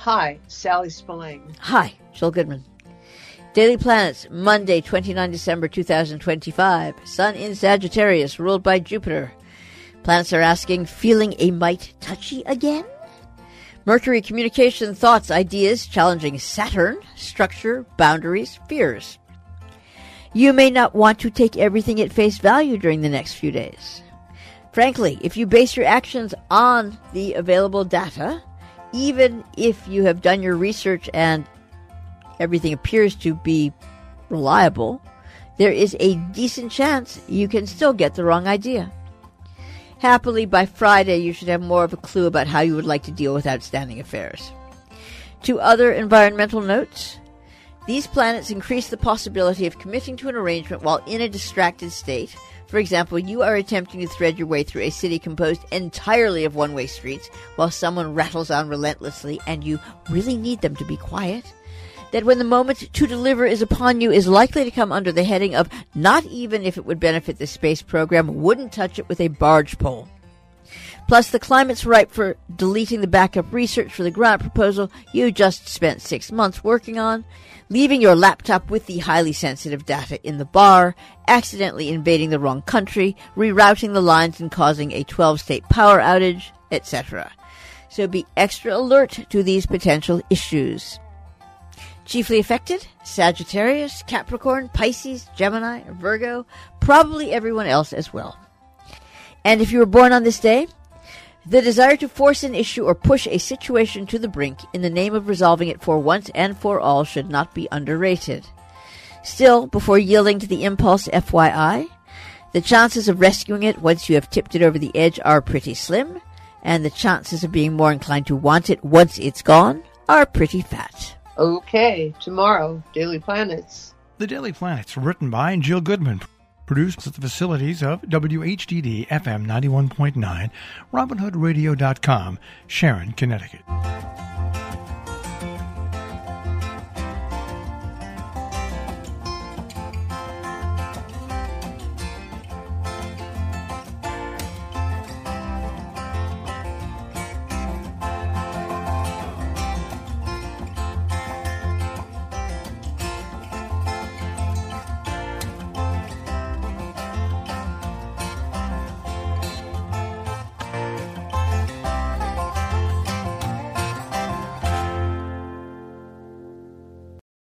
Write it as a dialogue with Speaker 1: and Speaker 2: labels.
Speaker 1: Hi, Sally Spillane.
Speaker 2: Hi, Jill Goodman. Daily Planets, Monday, 29 December 2025. Sun in Sagittarius, ruled by Jupiter. Planets are asking, feeling a mite touchy again? Mercury, communication, thoughts, ideas, challenging Saturn, structure, boundaries, fears. You may not want to take everything at face value during the next few days. Frankly, if you base your actions on the available data, even if you have done your research and everything appears to be reliable, there is a decent chance you can still get the wrong idea. Happily, by Friday, you should have more of a clue about how you would like to deal with outstanding affairs. 2 other environmental notes. These planets increase the possibility of committing to an arrangement while in a distracted state. For example, you are attempting to thread your way through a city composed entirely of one-way streets while someone rattles on relentlessly and you really need them to be quiet. That when the moment to deliver is upon you is likely to come under the heading of not even if it would benefit the space program, wouldn't touch it with a barge pole. Plus, the climate's ripe for deleting the backup research for the grant proposal you just spent 6 months working on, leaving your laptop with the highly sensitive data in the bar, accidentally invading the wrong country, rerouting the lines and causing a 12-state power outage, etc. So be extra alert to these potential issues. Chiefly affected, Sagittarius, Capricorn, Pisces, Gemini, Virgo, probably everyone else as well. And if you were born on this day, the desire to force an issue or push a situation to the brink in the name of resolving it for once and for all should not be underrated. Still, before yielding to the impulse, FYI, the chances of rescuing it once you have tipped it over the edge are pretty slim, and the chances of being more inclined to want it once it's gone are pretty fat.
Speaker 1: Okay, tomorrow, Daily Planets.
Speaker 3: The Daily Planets, written by Jill Goodman, produced at the facilities of WHDD FM 91.9, RobinHoodRadio.com, Sharon, Connecticut.